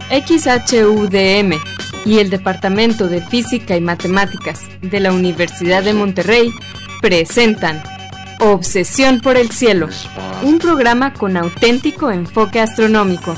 XHUDM y el Departamento de Física y Matemáticas de la Universidad de Monterrey presentan Obsesión por el Cielo, un programa con auténtico enfoque astronómico.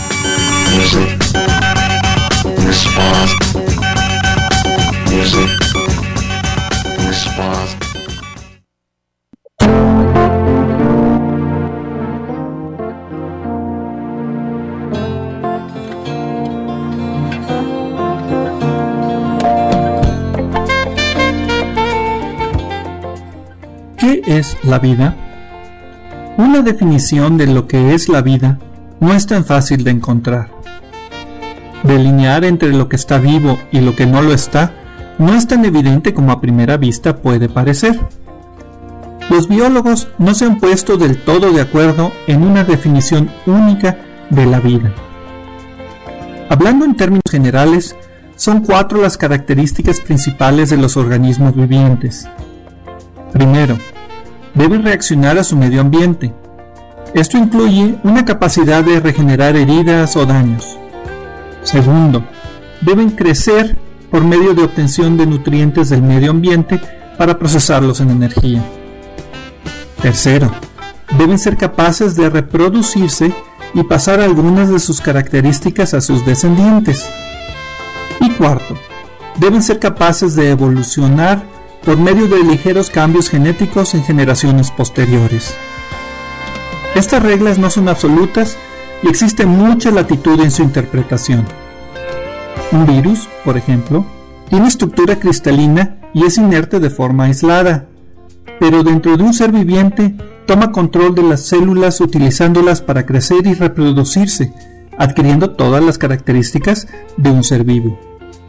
¿Qué es la vida? Una definición de lo que es la vida no es tan fácil de encontrar. Delinear entre lo que está vivo y lo que no lo está no es tan evidente como a primera vista puede parecer. Los biólogos no se han puesto del todo de acuerdo en una definición única de la vida. Hablando en términos generales, son 4 las características principales de los organismos vivientes. Primero, deben reaccionar a su medio ambiente. Esto incluye una capacidad de regenerar heridas o daños. Segundo, deben crecer por medio de obtención de nutrientes del medio ambiente para procesarlos en energía. Tercero, deben ser capaces de reproducirse y pasar algunas de sus características a sus descendientes. Y cuarto, deben ser capaces de evolucionar por medio de ligeros cambios genéticos en generaciones posteriores. Estas reglas no son absolutas y existe mucha latitud en su interpretación. Un virus, por ejemplo, tiene estructura cristalina y es inerte de forma aislada, pero dentro de un ser viviente toma control de las células utilizándolas para crecer y reproducirse, adquiriendo todas las características de un ser vivo.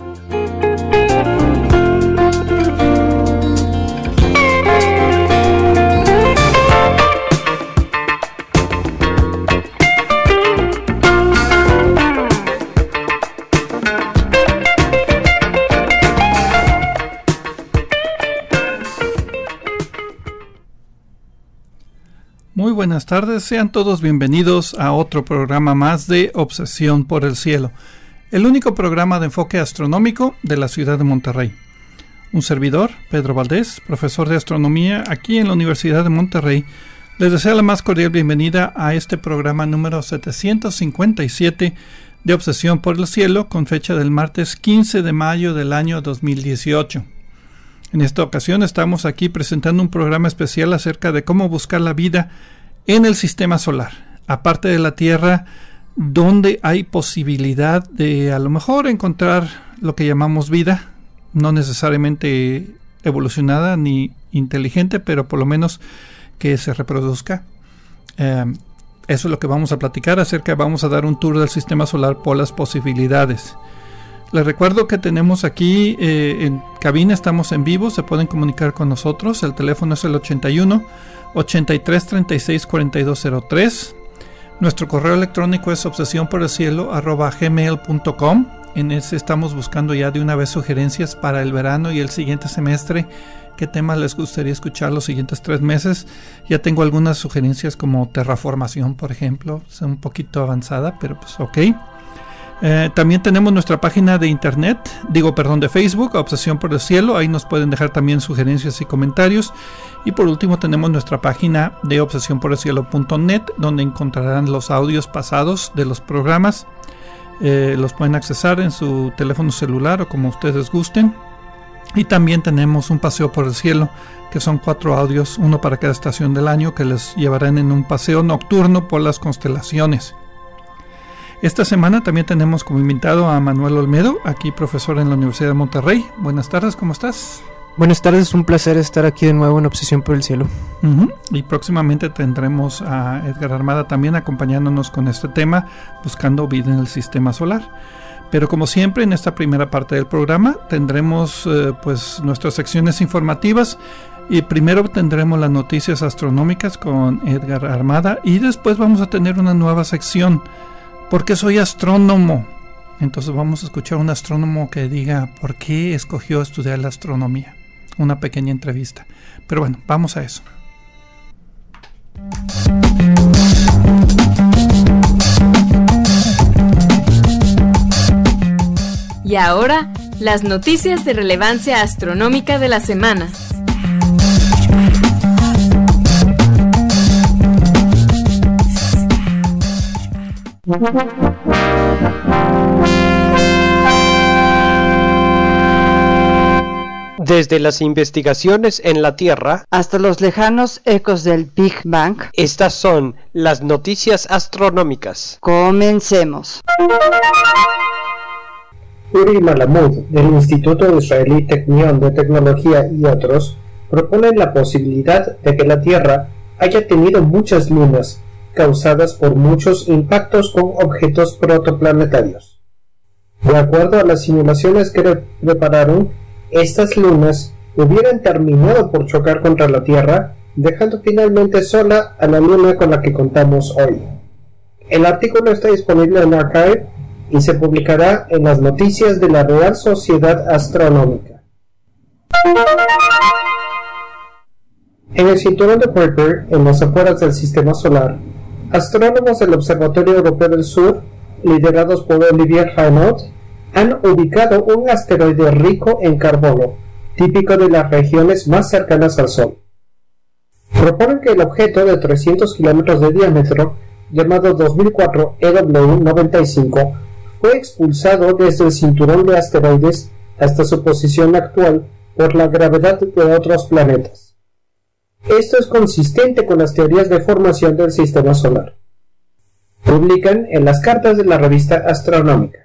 Muy buenas tardes, sean todos bienvenidos a otro programa más de Obsesión por el Cielo, el único programa de enfoque astronómico de la ciudad de Monterrey. Un servidor, Pedro Valdés, profesor de astronomía aquí en la Universidad de Monterrey, les desea la más cordial bienvenida a este programa número 757 de Obsesión por el Cielo, con fecha del martes 15 de mayo del año 2018. En esta ocasión estamos aquí presentando un programa especial acerca de cómo buscar la vida en el sistema solar, aparte de la Tierra, donde hay posibilidad de a lo mejor encontrar lo que llamamos vida, no necesariamente evolucionada ni inteligente, pero por lo menos que se reproduzca. Eso es lo que vamos a platicar acerca. Vamos a dar un tour del sistema solar por las posibilidades. Les recuerdo que tenemos aquí en cabina, estamos en vivo, se pueden comunicar con nosotros. El teléfono es el 81 83 36 4203. Nuestro correo electrónico es obsesionporelcielo@gmail.com. En ese estamos buscando ya de una vez sugerencias para el verano y el siguiente semestre. ¿Qué temas les gustaría escuchar los siguientes 3 meses? Ya tengo algunas sugerencias como terraformación, por ejemplo. Es un poquito avanzada, pero pues ok. También tenemos nuestra página de internet, de Facebook, Obsesión por el Cielo. Ahí nos pueden dejar también sugerencias y comentarios. Y por último tenemos nuestra página de obsesionporelcielo.net, donde encontrarán los audios pasados de los programas. Los pueden accesar en su teléfono celular o como ustedes gusten. Y también tenemos un paseo por el cielo, que son 4 audios, uno para cada estación del año, que les llevarán en un paseo nocturno por las constelaciones. Esta semana también tenemos como invitado a Manuel Olmedo, aquí profesor en la Universidad de Monterrey. Buenas tardes, ¿cómo estás? Buenas tardes, es un placer estar aquí de nuevo en Obsesión por el Cielo. Y próximamente tendremos a Edgar Armada también acompañándonos con este tema, buscando vida en el sistema solar. Pero como siempre, en esta primera parte del programa tendremos pues nuestras secciones informativas. Y primero tendremos las noticias astronómicas con Edgar Armada y después vamos a tener una nueva sección, porque soy astrónomo. Entonces vamos a escuchar a un astrónomo que diga por qué escogió estudiar la astronomía. Una pequeña entrevista. Pero bueno, vamos a eso. ahora, las noticias de relevancia astronómica de la semana. Desde las investigaciones en la Tierra hasta los lejanos ecos del Big Bang, estas son las noticias astronómicas. Comencemos. Uri Malamud, del Instituto Israelí Technion de Tecnología y otros, proponen la posibilidad de que la Tierra haya tenido muchas lunas, causadas por muchos impactos con objetos protoplanetarios. De acuerdo a las simulaciones que prepararon, estas lunas hubieran terminado por chocar contra la Tierra, dejando finalmente sola a la luna con la que contamos hoy. El artículo está disponible en Archive y se publicará en las noticias de la Real Sociedad Astronómica. En el cinturón de Kuiper, en las afueras del Sistema Solar, astrónomos del Observatorio Europeo del Sur, liderados por Olivier Hinault, han ubicado un asteroide rico en carbono, típico de las regiones más cercanas al Sol. Proponen que el objeto de 300 kilómetros de diámetro, llamado 2004 EW95, fue expulsado desde el cinturón de asteroides hasta su posición actual por la gravedad de otros planetas. Esto es consistente con las teorías de formación del Sistema Solar. Publican en las cartas de la revista Astronómica.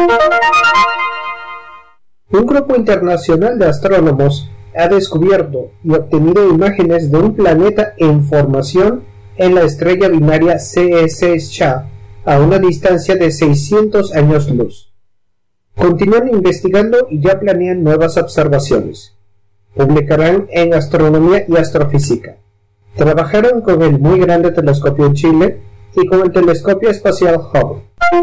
Un grupo internacional de astrónomos ha descubierto y obtenido imágenes de un planeta en formación en la estrella binaria CSS-SHA a una distancia de 600 años luz. Continúan investigando y ya planean nuevas observaciones. Publicarán en Astronomía y Astrofísica. Trabajaron con el Muy Grande Telescopio en Chile y con el Telescopio Espacial Hubble.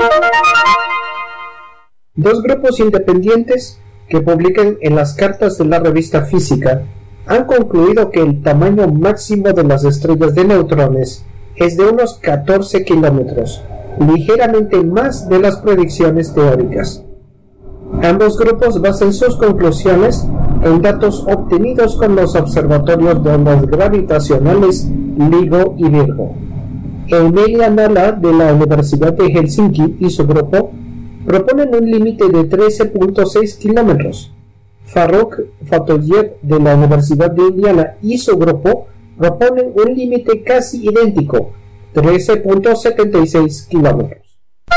Dos grupos independientes que publican en las cartas de la revista Física han concluido que el tamaño máximo de las estrellas de neutrones es de unos 14 kilómetros, ligeramente más de las predicciones teóricas. Ambos grupos basan sus conclusiones en datos obtenidos con los observatorios de ondas gravitacionales LIGO y Virgo. Emilia Nala de la Universidad de Helsinki y su grupo proponen un límite de 13.6 kilómetros. Farrokh Fatoyev de la Universidad de Indiana y su grupo proponen un límite casi idéntico, 13.76 kilómetros.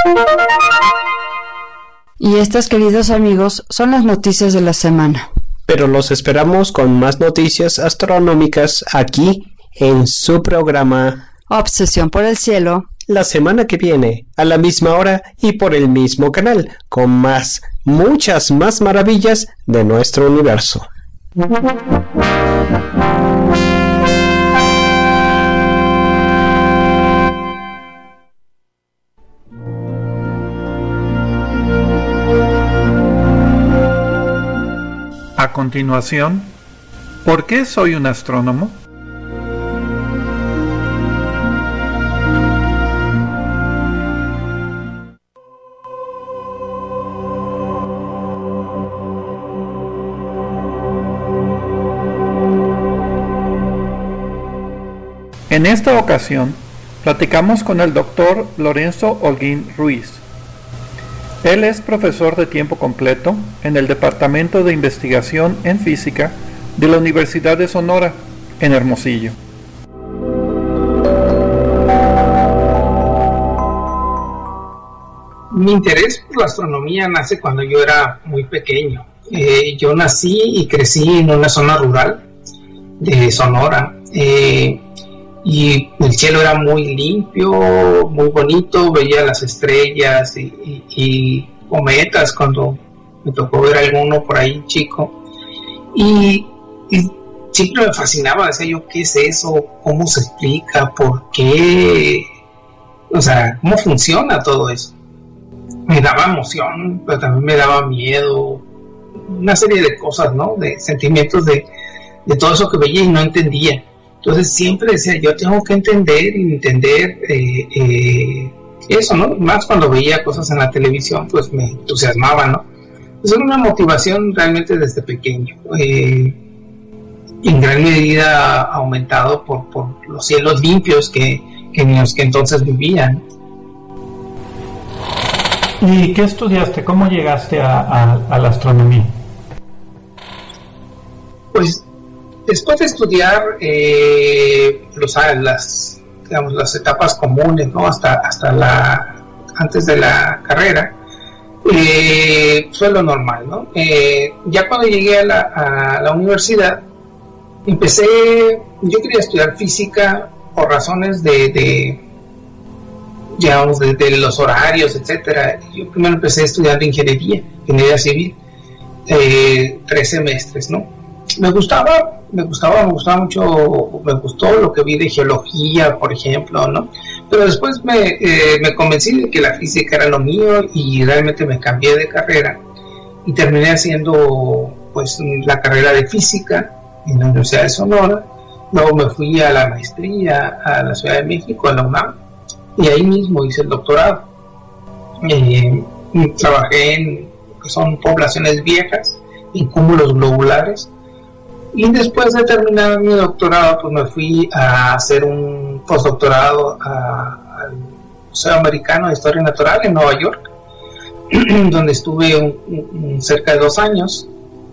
Y estas, queridos amigos, son las noticias de la semana. Pero los esperamos con más noticias astronómicas aquí en su programa Obsesión por el Cielo, la semana que viene, a la misma hora y por el mismo canal, con muchas más maravillas de nuestro universo. A continuación, ¿por qué soy un astrónomo? En esta ocasión, platicamos con el Dr. Lorenzo Holguín Ruiz. Él es profesor de tiempo completo en el Departamento de Investigación en Física de la Universidad de Sonora, en Hermosillo. Mi interés por la astronomía nace cuando yo era muy pequeño. Yo nací y crecí en una zona rural de Sonora. Y el cielo era muy limpio, muy bonito, veía las estrellas y cometas cuando me tocó ver alguno por ahí chico. Y siempre me fascinaba, decía yo, ¿qué es eso? ¿Cómo se explica? ¿Por qué? O sea, ¿cómo funciona todo eso? Me daba emoción, pero también me daba miedo, una serie de cosas, ¿no? De sentimientos de todo eso que veía y no entendía. Entonces siempre decía, yo tengo que entender eso, ¿no? Más cuando veía cosas en la televisión, pues me entusiasmaba, ¿no? Es una motivación realmente desde pequeño. En gran medida aumentado por los cielos limpios que entonces vivían. ¿Y qué estudiaste? ¿Cómo llegaste a la astronomía? Pues después de estudiar las etapas comunes, ¿no? hasta antes de la carrera, fue lo normal, ¿no? Ya cuando llegué a la universidad, yo quería estudiar física por razones de los horarios, etcétera. Yo primero empecé estudiando ingeniería civil, 3 semestres, ¿no? Me gustaba mucho, me gustó lo que vi de geología, por ejemplo, ¿no? Pero después me convencí de que la física era lo mío y realmente me cambié de carrera y terminé haciendo pues la carrera de física en la Universidad de Sonora. Luego me fui a la maestría a la Ciudad de México, a la UNAM, y ahí mismo hice el doctorado. Trabajé en que son poblaciones viejas, en cúmulos globulares, y después de terminar mi doctorado pues me fui a hacer un postdoctorado al Museo Americano de Historia Natural en Nueva York, donde estuve cerca de 2 años.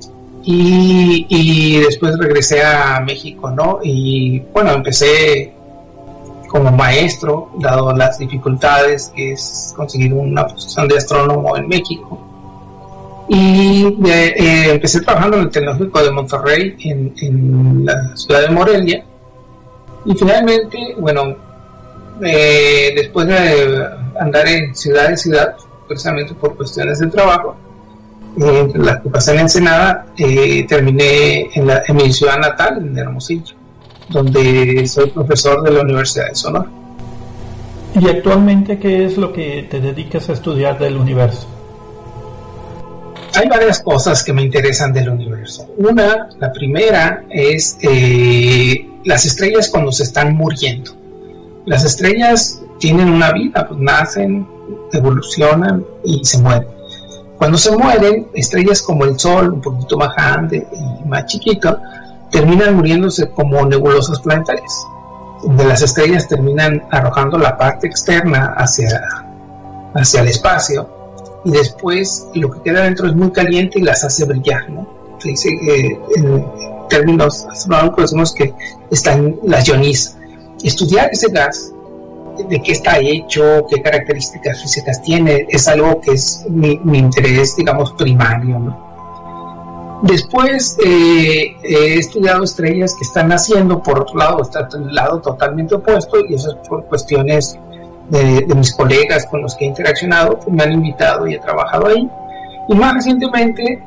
Y después regresé a México, ¿no? Y bueno, empecé como maestro, dado las dificultades que es conseguir una posición de astrónomo en México. Y empecé trabajando en el Tecnológico de Monterrey, en la ciudad de Morelia. Y finalmente, bueno, después de andar en ciudad en ciudad, precisamente por cuestiones de trabajo, la que pasé en Ensenada, terminé en mi ciudad natal, en Hermosillo, donde soy profesor de la Universidad de Sonora. ¿Y actualmente qué es lo que te dedicas a estudiar del universo? Hay varias cosas que me interesan del universo. La primera es las estrellas cuando se están muriendo. Las estrellas tienen una vida, pues nacen, evolucionan y se mueren. Cuando se mueren, estrellas como el Sol, un poquito más grande y más chiquito, terminan muriéndose como nebulosas planetarias, donde las estrellas terminan arrojando la parte externa hacia el espacio, y después lo que queda dentro es muy caliente y las hace brillar, ¿no? Se dice que en términos astronómicos decimos que las ioniza. Estudiar ese gas, de qué está hecho, qué características físicas tiene, es algo que es mi interés, digamos, primario, ¿no? Después he estudiado estrellas que están naciendo, por otro lado, está el lado totalmente opuesto, y eso es por cuestiones de mis colegas con los que he interaccionado, que me han invitado y he trabajado ahí. Y más recientemente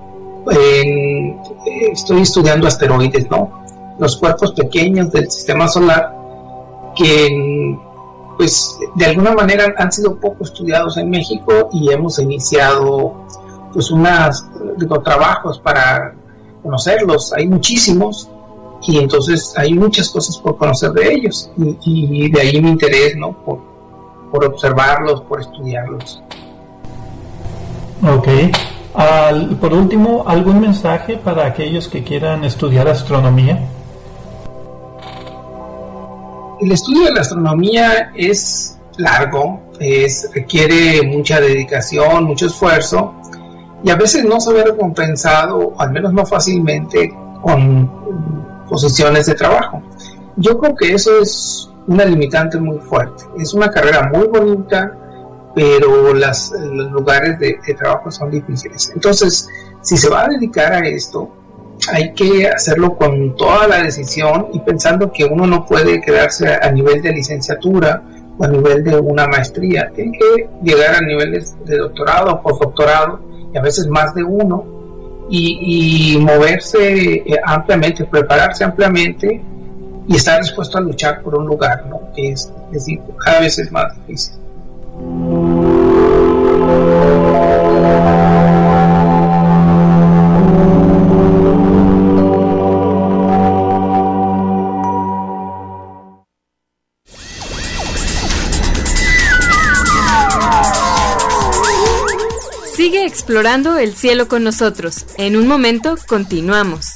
estoy estudiando asteroides, ¿no? Los cuerpos pequeños del sistema solar que pues de alguna manera han sido poco estudiados en México, y hemos iniciado pues trabajos para conocerlos. Hay muchísimos, y entonces hay muchas cosas por conocer de ellos, y de ahí mi interés, ¿no? Por observarlos, por estudiarlos. Ok. Por último, ¿algún mensaje para aquellos que quieran estudiar astronomía? El estudio de la astronomía es largo, requiere mucha dedicación, mucho esfuerzo, y a veces no se ve recompensado, o al menos no fácilmente, con posiciones de trabajo. Yo creo que eso es una limitante muy fuerte. Es una carrera muy bonita, pero los lugares de trabajo son difíciles. Entonces, si se va a dedicar a esto, hay que hacerlo con toda la decisión, y pensando que uno no puede quedarse a nivel de licenciatura o a nivel de una maestría. Tiene que llegar a niveles de doctorado o postdoctorado, y a veces más de uno, y moverse ampliamente, prepararse ampliamente, y estar dispuesto a luchar por un lugar, ¿no? Que es decir, cada vez es más difícil. Sigue explorando el cielo con nosotros. En un momento continuamos.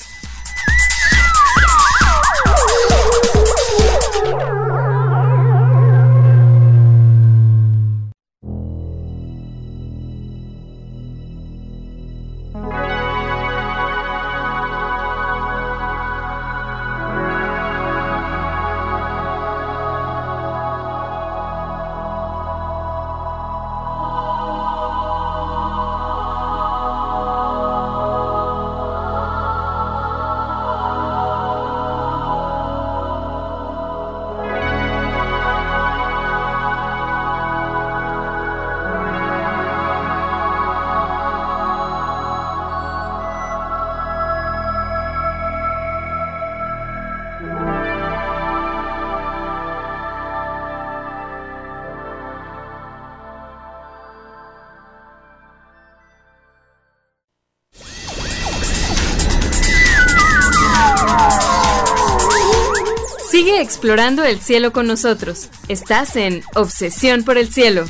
Sigue explorando el cielo con nosotros. Estás en Obsesión por el Cielo.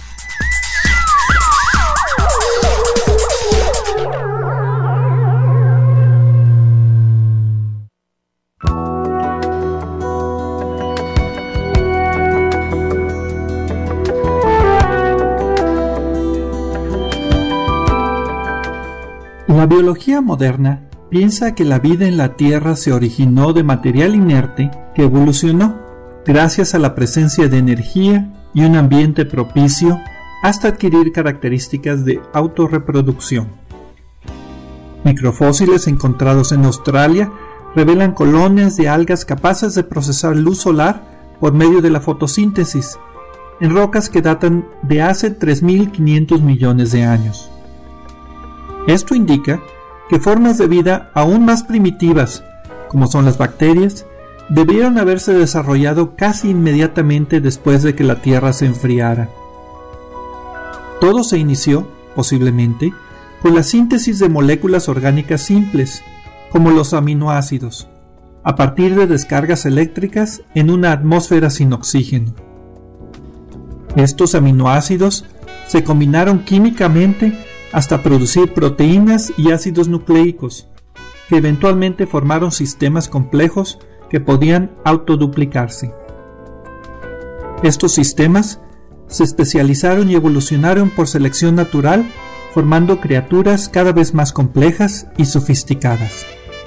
La biología moderna piensa que la vida en la Tierra se originó de material inerte que evolucionó gracias a la presencia de energía y un ambiente propicio hasta adquirir características de autorreproducción. Microfósiles encontrados en Australia revelan colonias de algas capaces de procesar luz solar por medio de la fotosíntesis, en rocas que datan de hace 3.500 millones de años. Esto indica que formas de vida aún más primitivas, como son las bacterias, debieron haberse desarrollado casi inmediatamente después de que la Tierra se enfriara. Todo se inició, posiblemente, con la síntesis de moléculas orgánicas simples, como los aminoácidos, a partir de descargas eléctricas en una atmósfera sin oxígeno. Estos aminoácidos se combinaron químicamente hasta producir proteínas y ácidos nucleicos, que eventualmente formaron sistemas complejos que podían autoduplicarse. Estos sistemas se especializaron y evolucionaron por selección natural, formando criaturas cada vez más complejas y sofisticadas.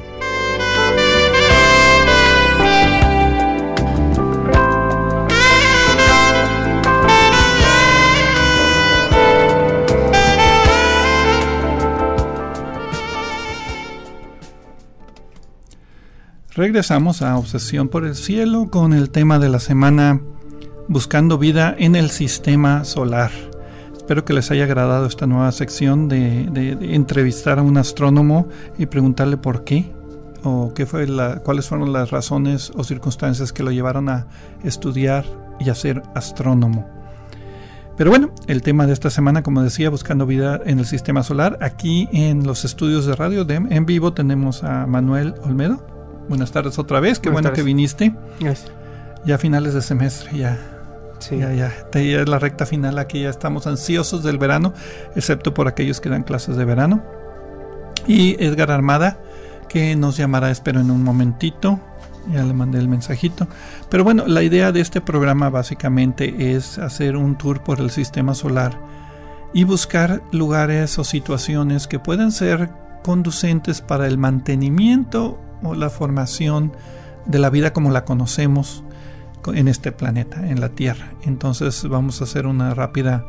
Regresamos a Obsesión por el Cielo con el tema de la semana, buscando vida en el sistema solar. Espero que les haya agradado esta nueva sección de entrevistar a un astrónomo y preguntarle por qué o cuáles fueron las razones o circunstancias que lo llevaron a estudiar y a ser astrónomo. Pero bueno, el tema de esta semana, como decía, buscando vida en el sistema solar. Aquí en los estudios de Radio DEM en vivo tenemos a Manuel Olmedo. Buenas tardes otra vez, qué bueno que viniste. Gracias. Ya finales de semestre, ya es la recta final, aquí ya estamos ansiosos del verano, excepto por aquellos que dan clases de verano. Y Edgar Armada, que nos llamará, espero, en un momentito, ya le mandé el mensajito. Pero bueno, la idea de este programa básicamente es hacer un tour por el sistema solar y buscar lugares o situaciones que puedan ser conducentes para el mantenimiento o la formación de la vida como la conocemos en este planeta, en la Tierra. Entonces vamos a hacer una rápida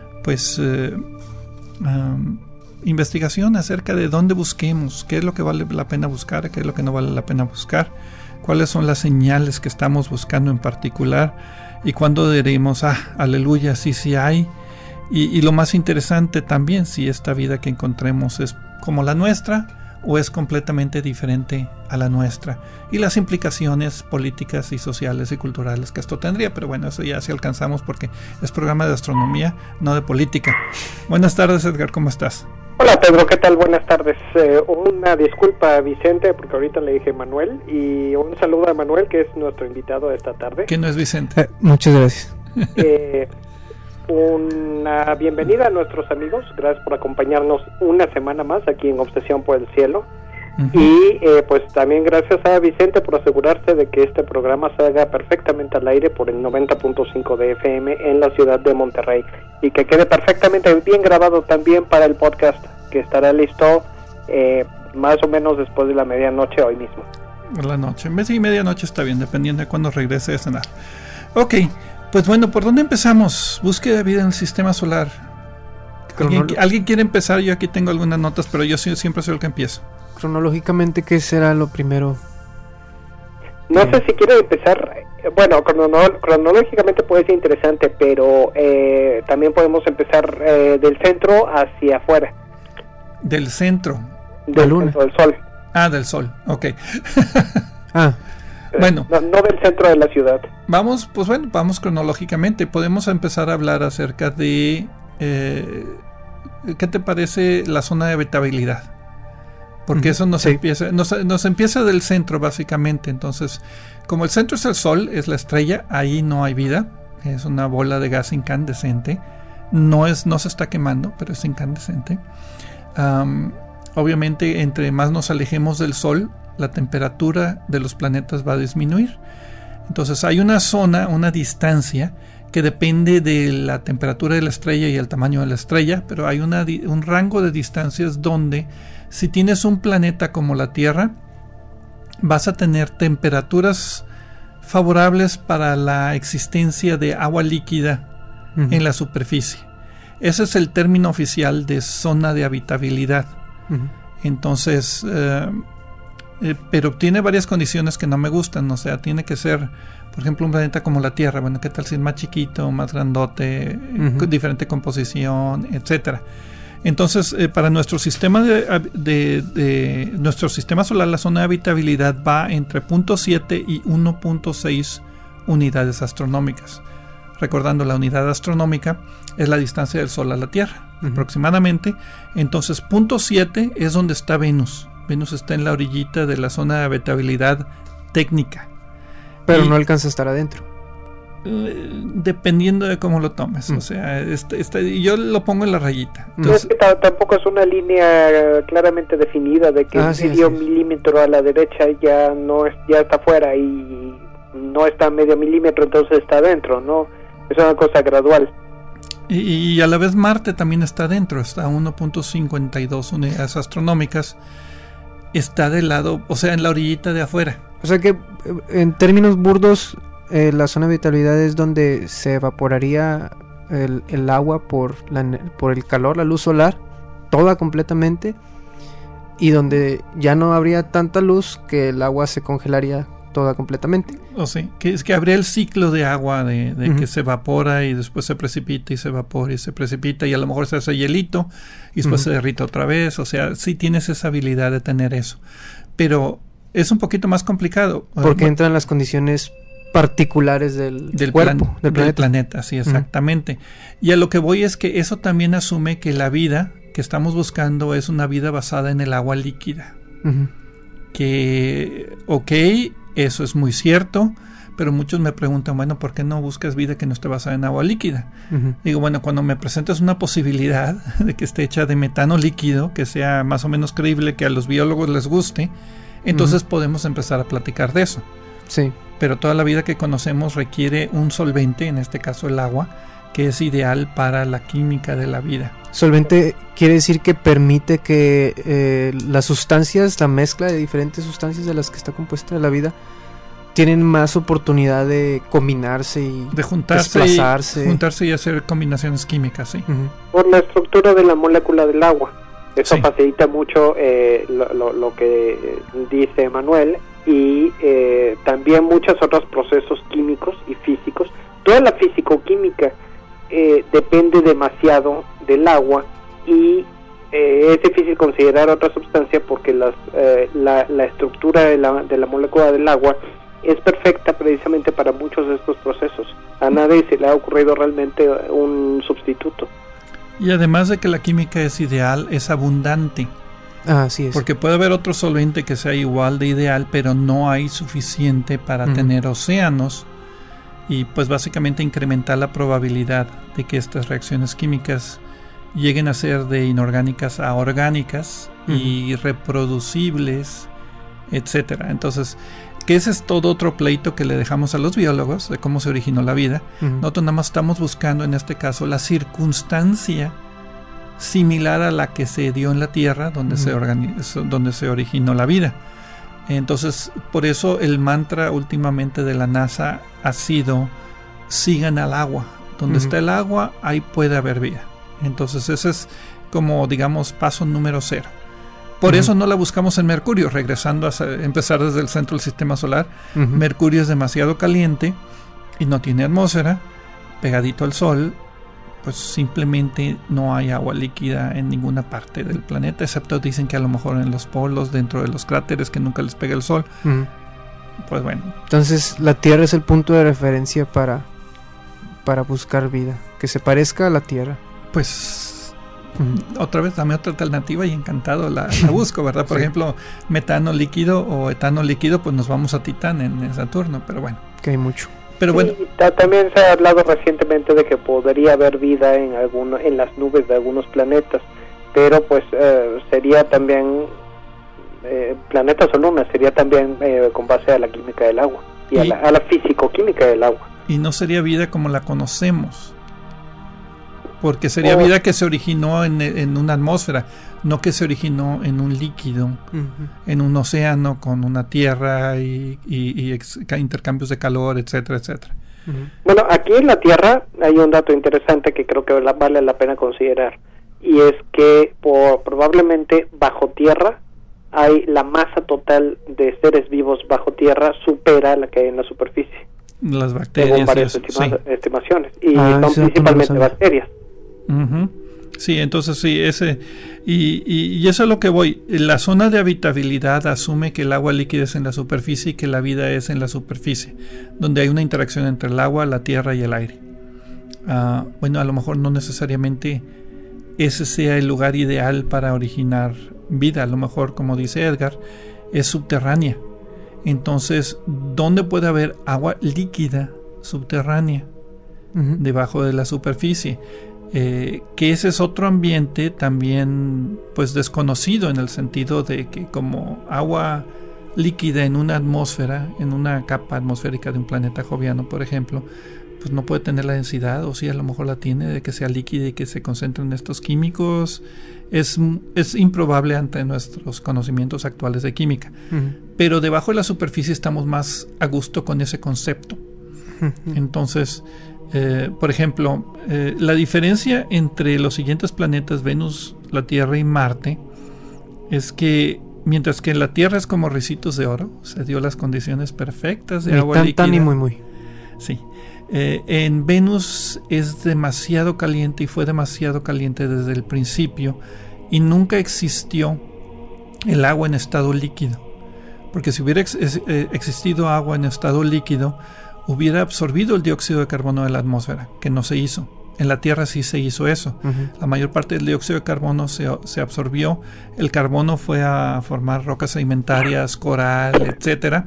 investigación acerca de dónde busquemos, qué es lo que vale la pena buscar, qué es lo que no vale la pena buscar, cuáles son las señales que estamos buscando en particular y cuándo diremos, aleluya, sí hay, y lo más interesante también, si esta vida que encontremos es como la nuestra o es completamente diferente a la nuestra, y las implicaciones políticas y sociales y culturales que esto tendría. Pero bueno, eso ya si alcanzamos, porque es programa de astronomía, no de política. Buenas tardes, Edgar, ¿cómo estás? Hola, Pedro, ¿qué tal? Buenas tardes. Una disculpa a Vicente, porque ahorita le dije Manuel, y un saludo a Manuel, que es nuestro invitado de esta tarde. ¿Qué no es Vicente? Muchas gracias. una bienvenida a nuestros amigos. Gracias por acompañarnos una semana más aquí en Obsesión por el Cielo. Y pues también gracias a Vicente por asegurarse de que este programa salga perfectamente al aire por el 90.5 de FM en la ciudad de Monterrey y que quede perfectamente bien grabado también para el podcast, que estará listo más o menos después de la medianoche hoy mismo. La noche, en vez de medianoche está bien, dependiendo de cuándo regrese a cenar. Ok, pues bueno, ¿por dónde empezamos? Búsqueda de vida en el sistema solar. ¿Alguien quiere empezar? Yo aquí tengo algunas notas, pero yo siempre soy el que empiezo. Cronológicamente, ¿qué será lo primero? No sé si quiero empezar. Bueno, cronológicamente puede ser interesante, pero también podemos empezar del centro hacia afuera. Del centro. Del centro del Sol. Ah, del Sol, ok. Bueno. No del centro de la ciudad. Vamos cronológicamente. Podemos empezar a hablar acerca de... ¿qué te parece la zona de habitabilidad? Porque eso nos empieza del centro, básicamente. Entonces, como el centro es el Sol, es la estrella, ahí no hay vida. Es una bola de gas incandescente. No se está quemando, pero es incandescente. Obviamente, entre más nos alejemos del Sol, la temperatura de los planetas va a disminuir. Entonces, hay una zona, una distancia que depende de la temperatura de la estrella y el tamaño de la estrella, pero hay un rango de distancias donde si tienes un planeta como la Tierra, vas a tener temperaturas favorables para la existencia de agua líquida en la superficie. Ese es el término oficial de zona de habitabilidad. Entonces, pero tiene varias condiciones que no me gustan. O sea, tiene que ser, por ejemplo, un planeta como la Tierra. Bueno, ¿qué tal si es más chiquito, más grandote, diferente composición, etcétera? Entonces, para nuestro sistema nuestro sistema solar, la zona de habitabilidad va entre 0.7 y 1.6 unidades astronómicas. Recordando, la unidad astronómica es la distancia del Sol a la Tierra, aproximadamente. Entonces, 0.7 es donde está Venus. Venus está en la orillita de la zona de habitabilidad técnica. Pero no alcanza a estar adentro. Dependiendo de cómo lo tomes. O sea, yo lo pongo en la rayita. Entonces, no es que tampoco es una línea claramente definida de que medio milímetro a la derecha ya está fuera y no está medio milímetro, entonces está adentro, ¿no? Es una cosa gradual. Y a la vez Marte también está adentro, está a 1.52 unidades astronómicas. Está del lado, o sea, en la orillita de afuera. O sea que, en términos burdos, la zona de habitabilidad es donde se evaporaría el agua por el calor, la luz solar, toda completamente, y donde ya no habría tanta luz que el agua se congelaría toda completamente. O sí, que es que habría el ciclo de agua de que se evapora y después se precipita y se evapora y se precipita y a lo mejor se hace hielito y después se derrite otra vez. O sea, sí tienes esa habilidad de tener eso, pero es un poquito más complicado porque entran las condiciones particulares del cuerpo, del planeta, sí, exactamente. Y a lo que voy es que eso también asume que la vida que estamos buscando es una vida basada en el agua líquida. Que, eso es muy cierto, pero muchos me preguntan, bueno, ¿por qué no buscas vida que no esté basada en agua líquida? Digo, bueno, cuando me presentas una posibilidad de que esté hecha de metano líquido, que sea más o menos creíble, que a los biólogos les guste, entonces podemos empezar a platicar de eso. Sí. Pero toda la vida que conocemos requiere un solvente, en este caso el agua, que es ideal para la química de la vida. Solvente quiere decir que permite que las sustancias, la mezcla de diferentes sustancias de las que está compuesta la vida, tienen más oportunidad de combinarse y de juntarse y hacer combinaciones químicas, ¿sí? Por la estructura de la molécula del agua. Eso facilita mucho lo que dice Manuel, y también muchos otros procesos químicos y físicos. Toda la físico-química depende demasiado del agua, y es difícil considerar otra sustancia porque la estructura de la molécula del agua es perfecta precisamente para muchos de estos procesos. A nadie se le ha ocurrido realmente un sustituto. Y además de que la química es ideal, es abundante. Así es. Porque puede haber otro solvente que sea igual de ideal, pero no hay suficiente para tener océanos y pues básicamente incrementar la probabilidad de que estas reacciones químicas lleguen a ser de inorgánicas a orgánicas y reproducibles, etcétera. Entonces, que ese es todo otro pleito que le dejamos a los biólogos de cómo se originó la vida. Nosotros nada más estamos buscando en este caso la circunstancia similar a la que se dio en la Tierra donde se originó la vida. Entonces, por eso el mantra últimamente de la NASA ha sido: sigan al agua. Donde está el agua, ahí puede haber vida. Entonces ese es como, digamos, paso número 0. Por eso no la buscamos en Mercurio. Regresando a empezar desde el centro del sistema solar, Mercurio es demasiado caliente y no tiene atmósfera, pegadito al Sol, pues simplemente no hay agua líquida en ninguna parte del planeta, excepto dicen que a lo mejor en los polos, dentro de los cráteres que nunca les pega el Sol. Pues bueno. Entonces la Tierra es el punto de referencia para buscar vida, que se parezca a la Tierra. Pues otra vez, dame otra alternativa y encantado la busco, ¿verdad? Por ejemplo, metano líquido o etano líquido, pues nos vamos a Titán en Saturno, pero bueno. Que hay mucho. Pero bueno. También se ha hablado recientemente de que podría haber vida en las nubes de algunos planetas, pero pues sería también planetas o lunas, sería también con base a la química del agua y a la físico-química del agua. Y no sería vida como la conocemos, porque sería vida que se originó en una atmósfera, no que se originó en un líquido, en un océano con una tierra y intercambios de calor, etcétera, etcétera. Bueno, aquí en la Tierra hay un dato interesante que creo que vale la pena considerar, y es que probablemente bajo tierra hay la masa total de seres vivos bajo tierra supera la que hay en la superficie. Las bacterias. Según varias estimaciones. Y son principalmente bacterias. Sí, entonces sí, y eso es lo que voy. La zona de habitabilidad asume que el agua líquida es en la superficie y que la vida es en la superficie, donde hay una interacción entre el agua, la tierra y el aire. Bueno, a lo mejor no necesariamente ese sea el lugar ideal para originar vida. A lo mejor, como dice Edgar, es subterránea. Entonces, ¿dónde puede haber agua líquida subterránea? Debajo de la superficie. Que ese es otro ambiente también pues desconocido, en el sentido de que como agua líquida en una atmósfera, en una capa atmosférica de un planeta joviano, por ejemplo, pues no puede tener la densidad, o sí, a lo mejor la tiene, de que sea líquida y que se concentren estos químicos. Es improbable ante nuestros conocimientos actuales de química. Pero debajo de la superficie estamos más a gusto con ese concepto. Entonces, por ejemplo, la diferencia entre los siguientes planetas, Venus, la Tierra y Marte, es que mientras que en la Tierra es como ricitos de oro, se dio las condiciones perfectas de agua líquida. Ni muy. Sí. En Venus es demasiado caliente y fue demasiado caliente desde el principio, y nunca existió el agua en estado líquido, porque si hubiera existido agua en estado líquido, hubiera absorbido el dióxido de carbono de la atmósfera, que no se hizo. En la Tierra sí se hizo eso. La mayor parte del dióxido de carbono se absorbió. El carbono fue a formar rocas sedimentarias, coral, etcétera,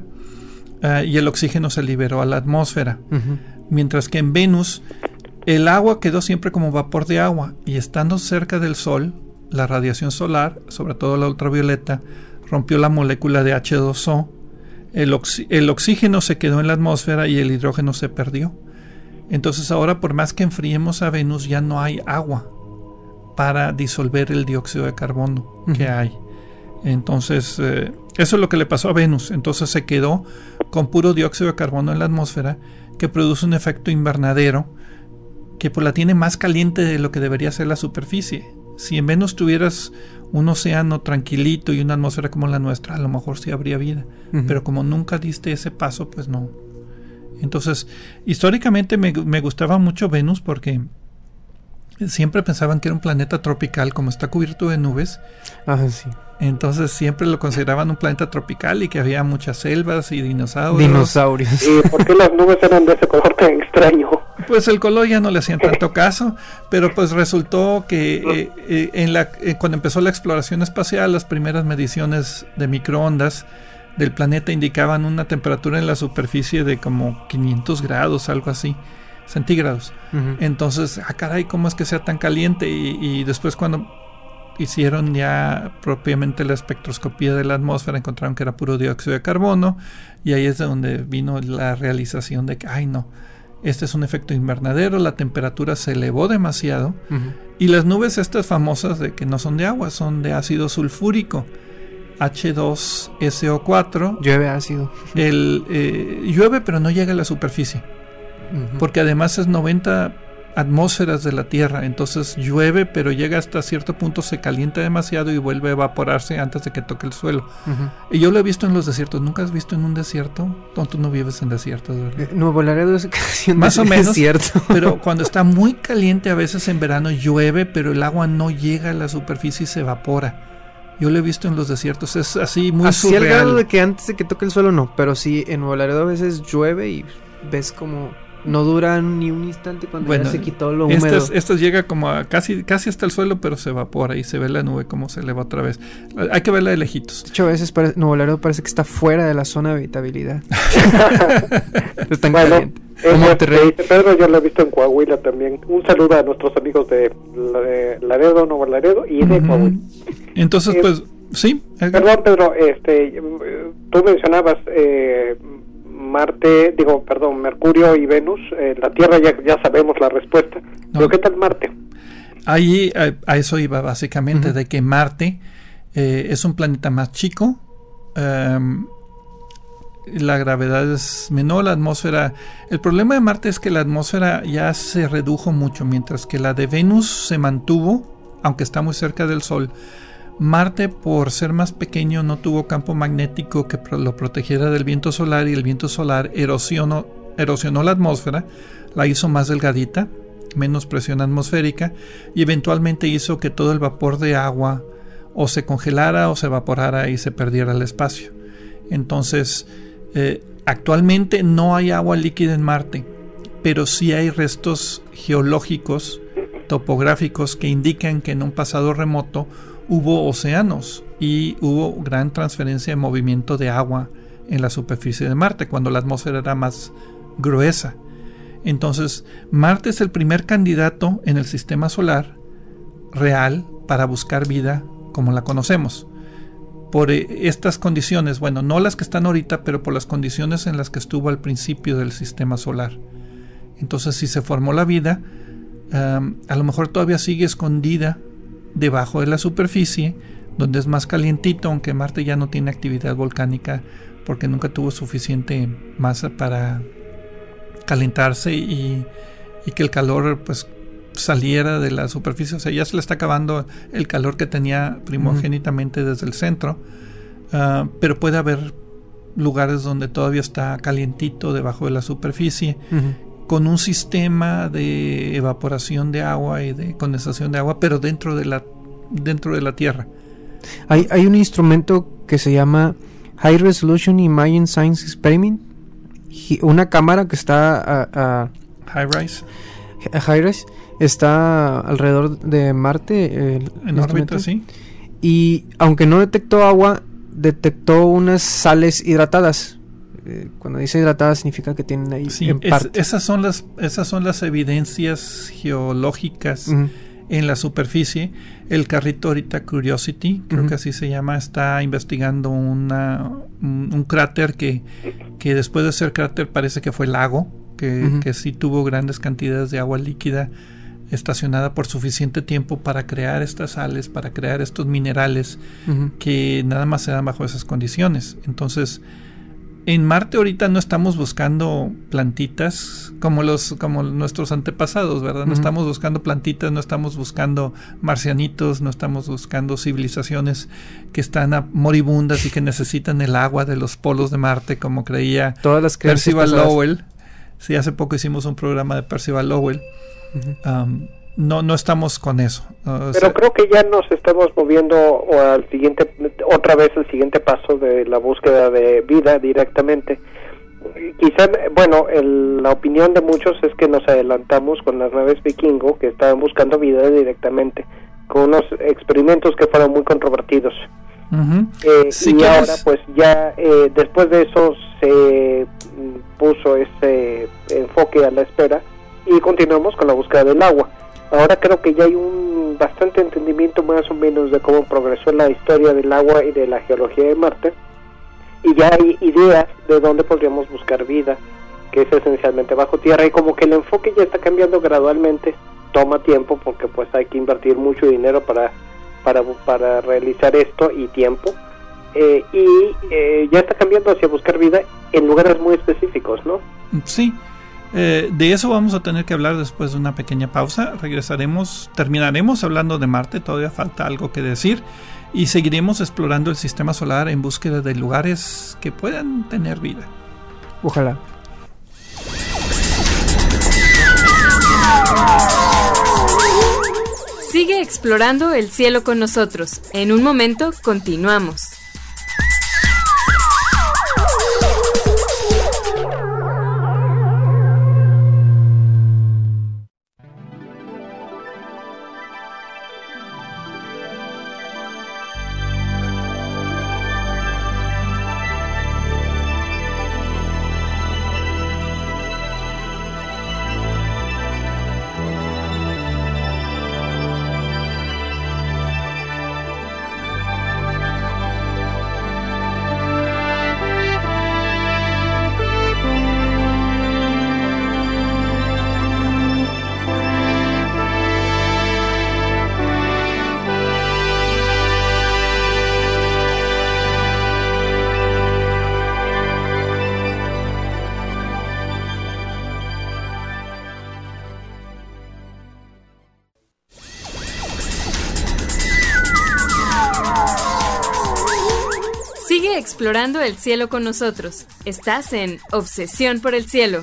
y el oxígeno se liberó a la atmósfera. Mientras que en Venus el agua quedó siempre como vapor de agua, y estando cerca del Sol, la radiación solar, sobre todo la ultravioleta, rompió la molécula de H2O. El oxígeno se quedó en la atmósfera y el hidrógeno se perdió. Entonces ahora, por más que enfriemos a Venus, ya no hay agua para disolver el dióxido de carbono que hay. Entonces eso es lo que le pasó a Venus. Entonces se quedó con puro dióxido de carbono en la atmósfera, que produce un efecto invernadero que pues la tiene más caliente de lo que debería ser la superficie. Si en Venus tuvieras un océano tranquilito y una atmósfera como la nuestra, a lo mejor sí habría vida, pero como nunca diste ese paso, pues no. Entonces, históricamente me gustaba mucho Venus, porque siempre pensaban que era un planeta tropical, como está cubierto de nubes. Sí. Entonces siempre lo consideraban un planeta tropical y que había muchas selvas y dinosaurios. ¿Y por qué las nubes eran de ese color tan extraño? Pues el color ya no le hacían tanto caso, pero pues resultó que cuando empezó la exploración espacial, las primeras mediciones de microondas del planeta indicaban una temperatura en la superficie de como 500 grados, algo así, centígrados. Entonces, caray, ¿cómo es que sea tan caliente? Y después cuando hicieron ya propiamente la espectroscopía de la atmósfera, encontraron que era puro dióxido de carbono, y ahí es de donde vino la realización de que, ay no, este es un efecto invernadero, la temperatura se elevó demasiado, y las nubes estas famosas de que no son de agua, son de ácido sulfúrico, H2SO4. Llueve ácido. Llueve pero no llega a la superficie, porque además es 90 atmósferas de la Tierra, entonces llueve pero llega hasta cierto punto, se calienta demasiado y vuelve a evaporarse antes de que toque el suelo. Y yo lo he visto en los desiertos. ¿Nunca has visto en un desierto? No, tú no vives en desiertos, ¿verdad? Nuevo Laredo es casi un más o menos, desierto. Pero cuando está muy caliente, a veces en verano llueve, pero el agua no llega a la superficie y se evapora. Yo lo he visto en los desiertos, es así muy surreal. Así al grado de que antes de que toque el suelo no, pero sí en Nuevo Laredo a veces llueve y ves como no dura ni un instante cuando ya se quitó lo húmedo. Estas llega como a casi hasta el suelo, pero se evapora y se ve la nube como se eleva otra vez. Hay que verla de lejitos. De hecho, a veces Nuevo Laredo parece que está fuera de la zona de habitabilidad. Es tan caliente. Monterrey. Pedro, yo lo he visto en Coahuila también. Un saludo a nuestros amigos de Laredo, Nuevo Laredo y de Coahuila. Entonces, pues, sí. Perdón, Pedro, tú mencionabas Mercurio y Venus. La Tierra ya sabemos la respuesta. No. ¿Pero qué tal Marte? Ahí a eso iba básicamente, de que Marte es un planeta más chico, la gravedad es menor, la atmósfera. El problema de Marte es que la atmósfera ya se redujo mucho, mientras que la de Venus se mantuvo, aunque está muy cerca del Sol. Marte, por ser más pequeño, no tuvo campo magnético que lo protegiera del viento solar, y el viento solar erosionó la atmósfera, la hizo más delgadita, menos presión atmosférica, y eventualmente hizo que todo el vapor de agua o se congelara o se evaporara y se perdiera el espacio. Entonces, actualmente no hay agua líquida en Marte, pero sí hay restos geológicos, topográficos, que indican que en un pasado remoto hubo océanos y hubo gran transferencia de movimiento de agua en la superficie de Marte cuando la atmósfera era más gruesa. Entonces, Marte es el primer candidato en el sistema solar real para buscar vida como la conocemos. Por estas condiciones, bueno, no las que están ahorita, pero por las condiciones en las que estuvo al principio del sistema solar. Entonces, si se formó la vida, a lo mejor todavía sigue escondida debajo de la superficie, donde es más calientito, aunque Marte ya no tiene actividad volcánica porque nunca tuvo suficiente masa para calentarse y que el calor pues saliera de la superficie. O sea, ya se le está acabando el calor que tenía primogénitamente desde el centro, pero puede haber lugares donde todavía está calientito debajo de la superficie, con un sistema de evaporación de agua y de condensación de agua, pero dentro de la Tierra. Hay un instrumento que se llama High Resolution Imaging Science Experiment, una cámara que está High-Rise, está alrededor de Marte, en órbita, sí. Y aunque no detectó agua, detectó unas sales hidratadas. Cuando dice hidratada significa que tienen ahí esas son las evidencias geológicas en la superficie. El carrito ahorita Curiosity, creo que así se llama, está investigando un cráter que después de ser cráter parece que fue lago, que sí tuvo grandes cantidades de agua líquida estacionada por suficiente tiempo para crear estas sales, para crear estos minerales que nada más se dan bajo esas condiciones. Entonces, en Marte ahorita no estamos buscando plantitas como nuestros antepasados, ¿verdad? No estamos buscando plantitas, no estamos buscando marcianitos, no estamos buscando civilizaciones que están moribundas y que necesitan el agua de los polos de Marte, como creía todas las Percival Lowell. Sí, hace poco hicimos un programa de Percival Lowell. No estamos con eso. Pero creo que ya nos estamos moviendo otra vez al siguiente paso de la búsqueda de vida directamente. Quizá, la opinión de muchos es que nos adelantamos con las naves Vikingo, que estaban buscando vida directamente, con unos experimentos que fueron muy controvertidos. Y ahora pues ya después de eso se puso ese enfoque a la espera y continuamos con la búsqueda del agua. Ahora creo que ya hay un bastante entendimiento más o menos de cómo progresó la historia del agua y de la geología de Marte, y ya hay ideas de dónde podríamos buscar vida, que es esencialmente bajo tierra, y como que el enfoque ya está cambiando gradualmente. Toma tiempo porque pues hay que invertir mucho dinero para realizar esto, y tiempo, ya está cambiando hacia buscar vida en lugares muy específicos, ¿no? Sí, de eso vamos a tener que hablar después de una pequeña pausa. Terminaremos hablando de Marte, todavía falta algo que decir, y seguiremos explorando el sistema solar en búsqueda de lugares que puedan tener vida. Ojalá. Sigue explorando el cielo con nosotros. En un momento continuamos. Sigue explorando el cielo con nosotros. Estás en Obsesión por el Cielo.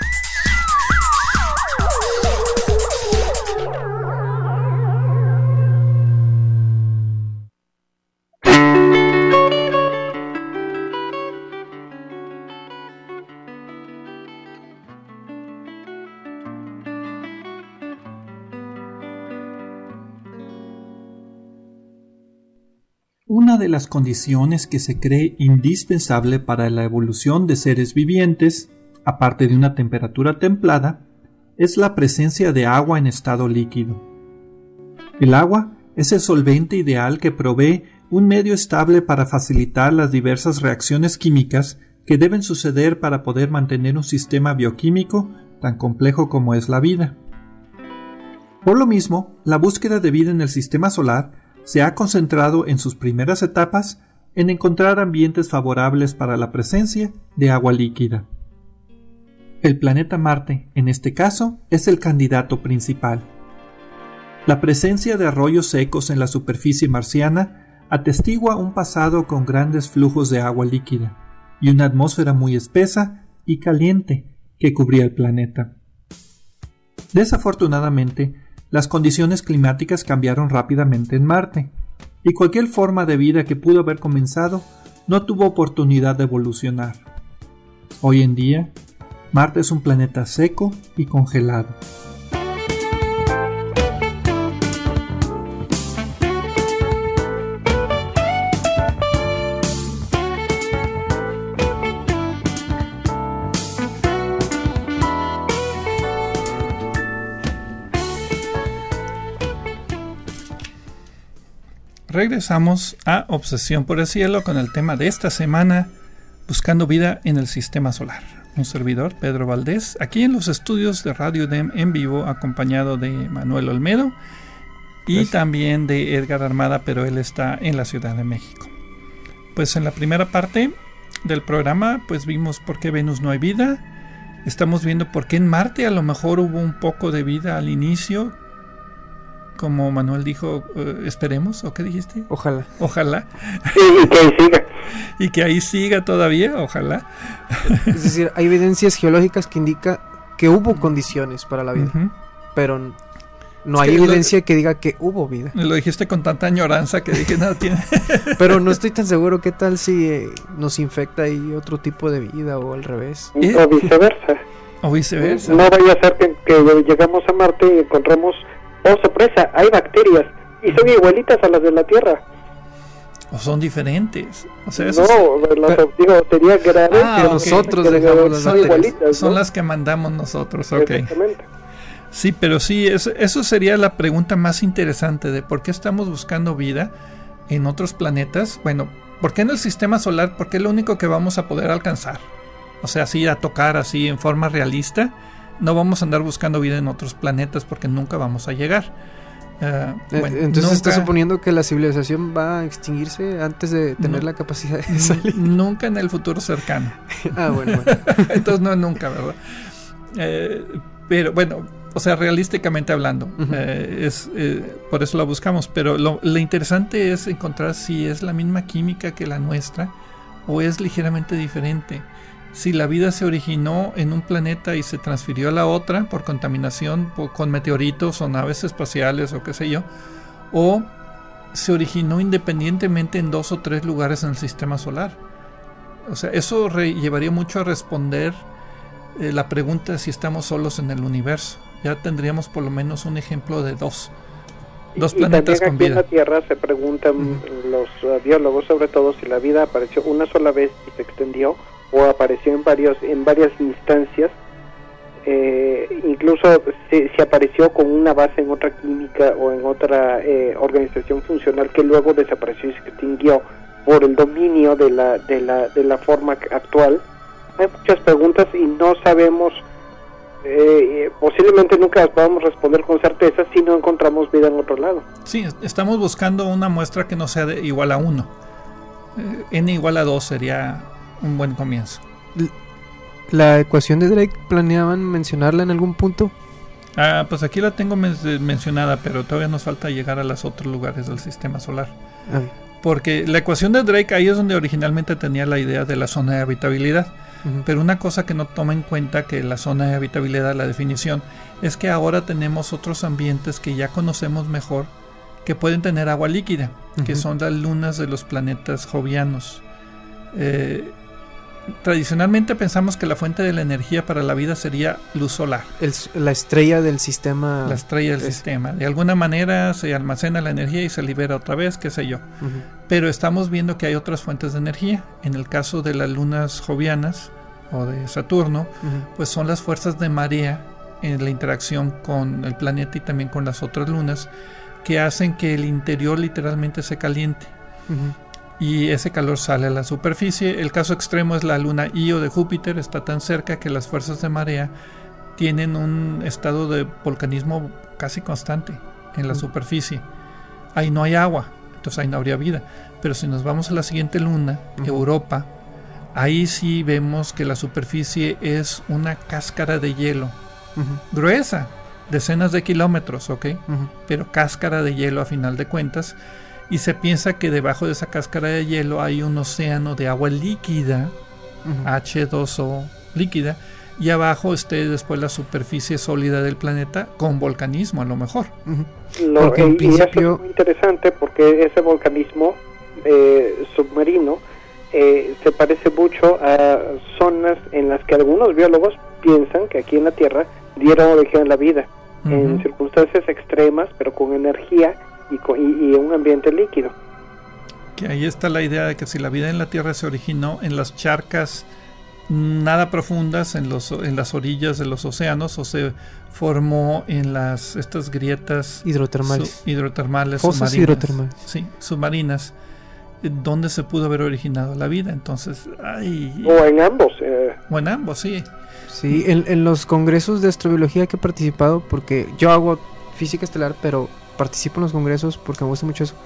Una de las condiciones que se cree indispensable para la evolución de seres vivientes, aparte de una temperatura templada, es la presencia de agua en estado líquido. El agua es el solvente ideal que provee un medio estable para facilitar las diversas reacciones químicas que deben suceder para poder mantener un sistema bioquímico tan complejo como es la vida. Por lo mismo, la búsqueda de vida en el sistema solar se ha concentrado en sus primeras etapas en encontrar ambientes favorables para la presencia de agua líquida. El planeta Marte, en este caso, es el candidato principal. La presencia de arroyos secos en la superficie marciana atestigua un pasado con grandes flujos de agua líquida y una atmósfera muy espesa y caliente que cubría el planeta. Desafortunadamente, las condiciones climáticas cambiaron rápidamente en Marte, y cualquier forma de vida que pudo haber comenzado no tuvo oportunidad de evolucionar. Hoy en día, Marte es un planeta seco y congelado. Regresamos a Obsesión por el Cielo con el tema de esta semana, buscando vida en el sistema solar. Un servidor, Pedro Valdés, aquí en los estudios de Radio UDEM en vivo, acompañado de Manuel Olmedo y también de Edgar Armada, pero él está en la Ciudad de México. Pues en la primera parte del programa, pues vimos por qué Venus no hay vida. Estamos viendo por qué en Marte a lo mejor hubo un poco de vida al inicio. Como Manuel dijo, esperemos, ¿o qué dijiste? Ojalá. Ojalá. Y que ahí siga. Y que ahí siga todavía, ojalá. Es decir, hay evidencias geológicas que indican que hubo condiciones para la vida, pero no hay evidencia que diga que hubo vida. Lo dijiste con tanta añoranza que dije, no tiene. Pero no estoy tan seguro qué tal si nos infecta ahí otro tipo de vida o al revés. O viceversa. O viceversa. No vaya a ser que llegamos a Marte y encontremos... ¡Oh, sorpresa! Hay bacterias y son igualitas a las de la Tierra. ¿O son diferentes? O sea, digo, sería grave que nosotros dejamos las igualitas, son las que mandamos nosotros, ok. Exactamente. Sí, pero sí, eso sería la pregunta más interesante de por qué estamos buscando vida en otros planetas. Bueno, ¿por qué en el sistema solar? Porque es lo único que vamos a poder alcanzar. O sea, así a tocar así en forma realista. No vamos a andar buscando vida en otros planetas porque nunca vamos a llegar. Entonces está suponiendo que la civilización va a extinguirse antes de tener la capacidad de salir. Nunca en el futuro cercano. Bueno. Entonces no nunca, ¿verdad? Pero bueno, o sea, realísticamente hablando, por eso la buscamos. Pero lo interesante es encontrar si es la misma química que la nuestra o es ligeramente diferente. Si la vida se originó en un planeta y se transfirió a la otra por contaminación, con meteoritos o naves espaciales o qué sé yo, o se originó independientemente en 2 o 3 lugares en el sistema solar. O sea, eso llevaría mucho a responder la pregunta si estamos solos en el universo. Ya tendríamos por lo menos un ejemplo de dos planetas con vida. En la Tierra se preguntan los biólogos, sobre todo, si la vida apareció una sola vez y se extendió, o apareció en varias instancias, incluso si apareció con una base en otra química o en otra organización funcional que luego desapareció y se extinguió por el dominio de la forma actual. Hay muchas preguntas y no sabemos, posiblemente nunca las podamos responder con certeza si no encontramos vida en otro lado. Sí, estamos buscando una muestra que no sea igual a 1. N igual a 2 sería un buen comienzo. ¿La ecuación de Drake planeaban mencionarla en algún punto? Pues aquí la tengo mencionada, pero todavía nos falta llegar a los otros lugares del sistema solar. Porque la ecuación de Drake, ahí es donde originalmente tenía la idea de la zona de habitabilidad. Pero una cosa que no toma en cuenta que la zona de habitabilidad, la definición, es que ahora tenemos otros ambientes que ya conocemos mejor, que pueden tener agua líquida, que son las lunas de los planetas jovianos. Tradicionalmente pensamos que la fuente de la energía para la vida sería luz solar. La estrella del sistema. La estrella del sistema. De alguna manera se almacena la energía y se libera otra vez, qué sé yo. Pero estamos viendo que hay otras fuentes de energía. En el caso de las lunas jovianas o de Saturno, pues son las fuerzas de marea en la interacción con el planeta y también con las otras lunas, que hacen que el interior literalmente se caliente. Y ese calor sale a la superficie. El caso extremo es la luna Io de Júpiter. Está tan cerca que las fuerzas de marea tienen un estado de volcanismo casi constante en la superficie. Ahí no hay agua, entonces ahí no habría vida. Pero si nos vamos a la siguiente luna, Europa, ahí sí vemos que la superficie es una cáscara de hielo, gruesa, decenas de kilómetros, pero cáscara de hielo a final de cuentas. Y se piensa que debajo de esa cáscara de hielo hay un océano de agua líquida, H2O líquida, y abajo esté después la superficie sólida del planeta con volcanismo a lo mejor. Porque en principio... Y eso es muy interesante porque ese volcanismo submarino se parece mucho a zonas en las que algunos biólogos piensan que aquí en la Tierra dieron origen a la vida, en circunstancias extremas, pero con energía y un ambiente líquido. Que ahí está la idea de que si la vida en la Tierra se originó en las charcas nada profundas, en las orillas de los océanos, o se formó en estas grietas hidrotermales fosas submarinas, hidrotermales. Sí, submarinas, donde se pudo haber originado la vida. Entonces, o en ambos. O en ambos, sí. Sí, en los congresos de astrobiología que he participado, porque yo hago física estelar, pero participo en los congresos porque me gusta mucho eso.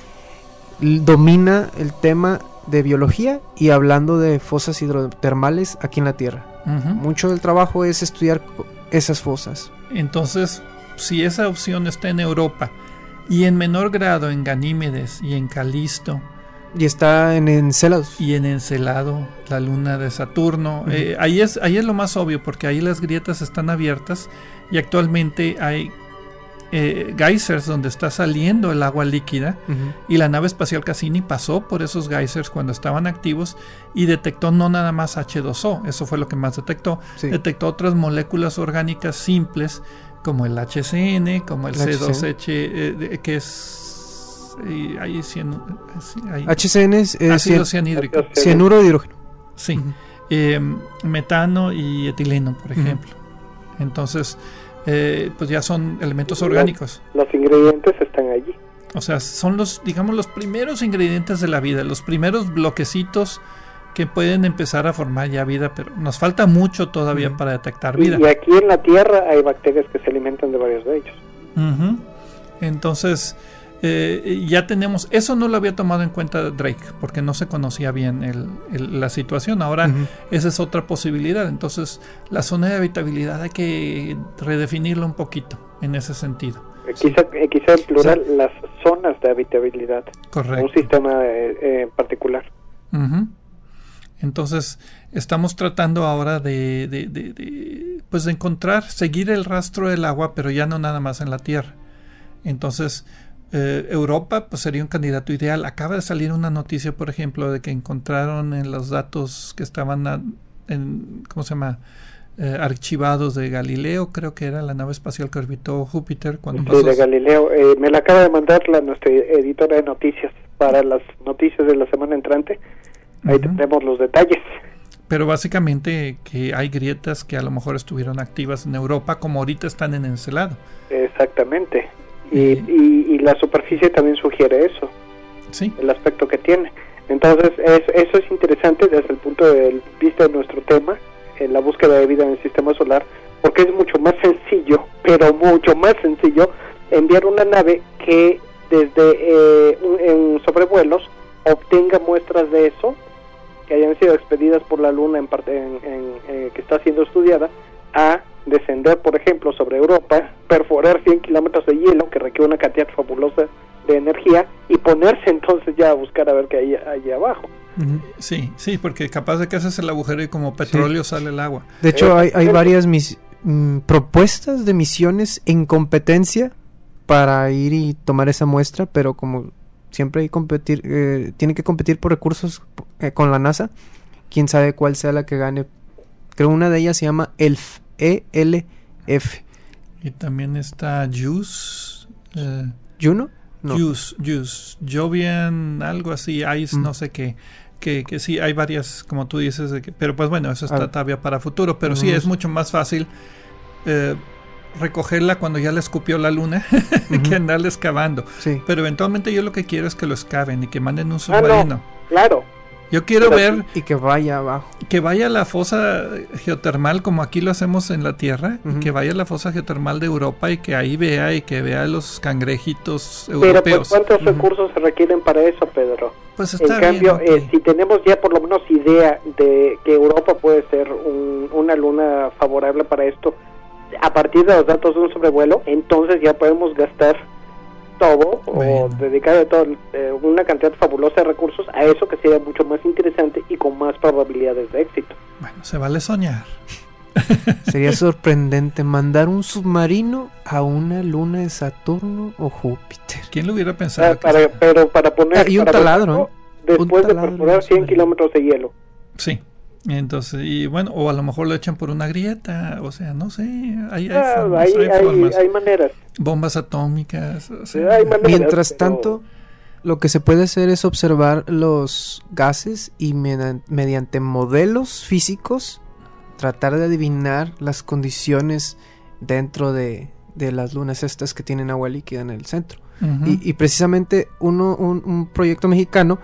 Domina el tema de biología y hablando de fosas hidrotermales aquí en la Tierra. Mucho del trabajo es estudiar esas fosas. Entonces, si esa opción está en Europa y en menor grado en Ganímedes y en Calisto, y está en Encélados. Y en Encelado, la luna de Saturno. Ahí es lo más obvio, porque ahí las grietas están abiertas y actualmente hay geysers donde está saliendo el agua líquida, y la nave espacial Cassini pasó por esos geysers cuando estaban activos y detectó no nada más H2O, eso fue lo que más detectó. Detectó otras moléculas orgánicas simples como el HCN, como el C2H, que es y hay HCN es ácido cianhídrico. Cianuro de hidrógeno. Sí. Metano y etileno, por ejemplo. Entonces, pues ya son elementos orgánicos. Los ingredientes están allí. O sea, son los primeros ingredientes de la vida, los primeros bloquecitos que pueden empezar a formar ya vida, pero nos falta mucho todavía para detectar vida. Y aquí en la Tierra hay bacterias que se alimentan de varios de ellos. Entonces, ya tenemos, eso no lo había tomado en cuenta Drake, porque no se conocía bien la situación. Ahora, esa es otra posibilidad. Entonces, la zona de habitabilidad hay que redefinirla un poquito en ese sentido. Quizá en plural, las zonas de habitabilidad. Correcto. Un sistema particular. Entonces, estamos tratando ahora de encontrar, seguir el rastro del agua, pero ya no nada más en la Tierra. Entonces, Europa pues sería un candidato ideal. Acaba de salir una noticia, por ejemplo, de que encontraron en los datos que estaban archivados de Galileo, creo que era la nave espacial que orbitó Júpiter cuando pasó. De Galileo. Me la acaba de mandar nuestra editora de noticias para las noticias de la semana entrante. Ahí tenemos los detalles. Pero básicamente que hay grietas que a lo mejor estuvieron activas en Europa, como ahorita están en Encelado. Exactamente. Y la superficie también sugiere eso. Sí. El aspecto que tiene. Entonces, eso es interesante desde el punto de vista de nuestro tema, en la búsqueda de vida en el sistema solar, porque es mucho más sencillo, pero mucho más sencillo, enviar una nave que desde en sobrevuelos obtenga muestras de eso, que hayan sido expedidas por la Luna que está siendo estudiada, a descender, por ejemplo, sobre Europa, perforar 100 kilómetros de hielo, que requiere una cantidad fabulosa de energía, y ponerse entonces ya a buscar a ver qué hay allí abajo. Sí, porque capaz de que haces el agujero y como petróleo sale el agua. De hecho, hay varias propuestas de misiones en competencia para ir y tomar esa muestra, pero como siempre hay tiene que competir por recursos con la NASA. Quién sabe cuál sea la que gane. Creo una de ellas se llama ELF. ELF. Y también está JUICE. ¿Juno? No. JUICE. Jovian, algo así, ICE, no sé qué. Que sí, hay varias, como tú dices, pero pues bueno, eso está todavía para futuro. Pero sí, es mucho más fácil recogerla cuando ya le escupió la Luna que andarle excavando. Sí. Pero eventualmente yo lo que quiero es que lo excaven y que manden un submarino. Claro. Yo quiero ver... Y que vaya abajo. Que vaya a la fosa geotermal, como aquí lo hacemos en la Tierra, y que vaya a la fosa geotermal de Europa y que ahí vea los cangrejitos europeos. Pero pues, ¿cuántos recursos se requieren para eso, Pedro? Pues está en cambio, bien, okay. Si tenemos ya por lo menos idea de que Europa puede ser una luna favorable para esto, a partir de los datos de un sobrevuelo, entonces ya podemos gastar todo o dedicar una cantidad fabulosa de recursos a eso, que sería mucho más interesante y con más probabilidades de éxito. Bueno, se vale soñar. Sería sorprendente mandar un submarino a una luna de Saturno o Júpiter. ¿Quién lo hubiera pensado? Pero para poner... y un taladro, después de perforar 100 kilómetros de hielo. Sí. Entonces, y bueno, o a lo mejor lo echan por una grieta, o sea, no sé, hay maneras. Bombas atómicas, o sea, hay maneras. Mientras tanto, lo que se puede hacer es observar los gases y mediante modelos físicos tratar de adivinar las condiciones dentro de las lunas estas que tienen agua líquida en el centro. Y precisamente un proyecto mexicano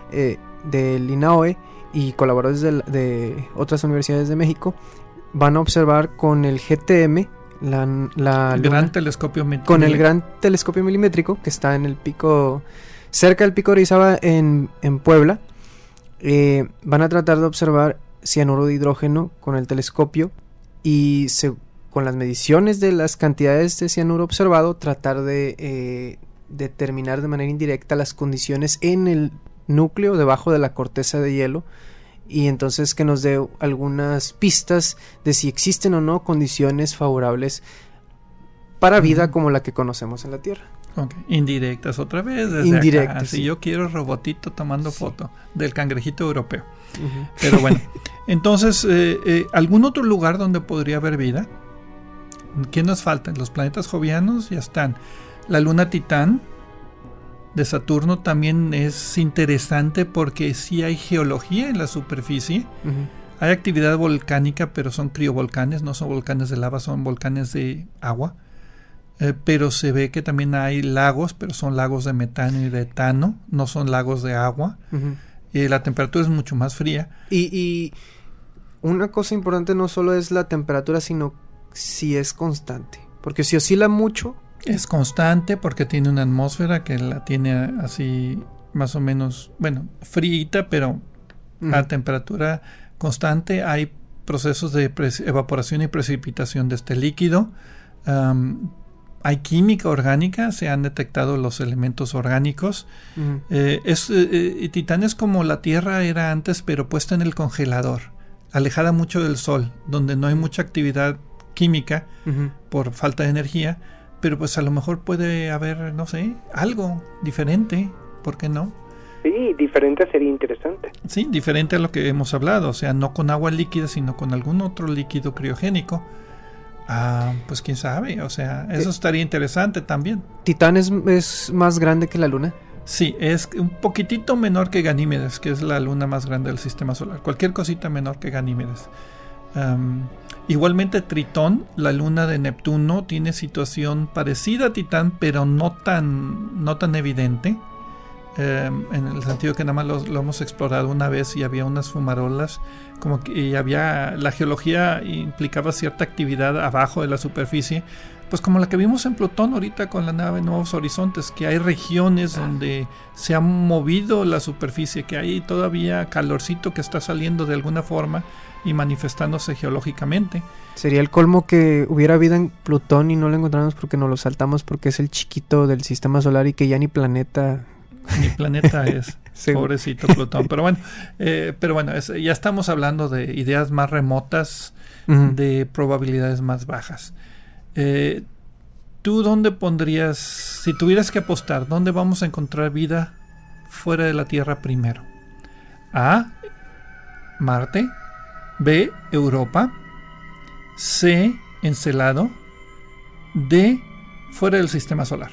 del INAOE y colaboradores de otras universidades de México van a observar con el GTM la gran telescopio con el gran telescopio milimétrico que está en el pico, cerca del pico de Orizaba en Puebla. Van a tratar de observar cianuro de hidrógeno con el telescopio y con las mediciones de las cantidades de cianuro observado tratar de determinar de manera indirecta las condiciones en el núcleo debajo de la corteza de hielo, y entonces que nos dé algunas pistas de si existen o no condiciones favorables para vida como la que conocemos en la Tierra. Okay. Indirectas otra vez desde indirectas, acá. sí. Si yo quiero robotito tomando foto del cangrejito europeo. Pero bueno, entonces ¿algún otro lugar donde podría haber vida? ¿Qué nos falta? Los planetas jovianos ya están. La luna Titán, de Saturno también es interesante porque sí hay geología en la superficie. Hay actividad volcánica, pero son criovolcanes, no son volcanes de lava, son volcanes de agua. Pero se ve que también hay lagos, pero son lagos de metano y de etano, no son lagos de agua. La temperatura es mucho más fría. Y una cosa importante no solo es la temperatura, sino si es constante. Porque si oscila mucho... Es constante porque tiene una atmósfera que la tiene así más o menos, bueno, fríita, pero a temperatura constante. Hay procesos de evaporación y precipitación de este líquido. Hay química orgánica, se han detectado los elementos orgánicos. Titán es como la Tierra era antes, pero puesta en el congelador, alejada mucho del Sol, donde no hay mucha actividad química por falta de energía, pero pues a lo mejor puede haber, no sé, algo diferente, ¿por qué no? Sí, diferente sería interesante. Sí, diferente a lo que hemos hablado, o sea, no con agua líquida, sino con algún otro líquido criogénico. Pues quién sabe, o sea, eso estaría interesante también. ¿Titán es más grande que la Luna? Sí, es un poquitito menor que Ganímedes, que es la luna más grande del sistema solar. Cualquier cosita menor que Ganímedes. Igualmente Tritón, la luna de Neptuno, tiene situación parecida a Titán, pero no tan evidente. En el sentido que nada más lo hemos explorado una vez y había unas fumarolas, como que la geología implicaba cierta actividad abajo de la superficie, pues como la que vimos en Plutón ahorita con la nave Nuevos Horizontes, que hay regiones donde se ha movido la superficie, que hay todavía calorcito que está saliendo de alguna forma y manifestándose geológicamente. Sería el colmo que hubiera vida en Plutón y no lo encontramos porque nos lo saltamos porque es el chiquito del sistema solar y que ya ni planeta es. Sí. Pobrecito Plutón. Pero bueno, ya estamos hablando de ideas más remotas, de probabilidades más bajas. ¿Tú dónde pondrías, si tuvieras que apostar, dónde vamos a encontrar vida fuera de la Tierra primero? A, Marte. B, Europa. C, Encelado. D, fuera del sistema solar.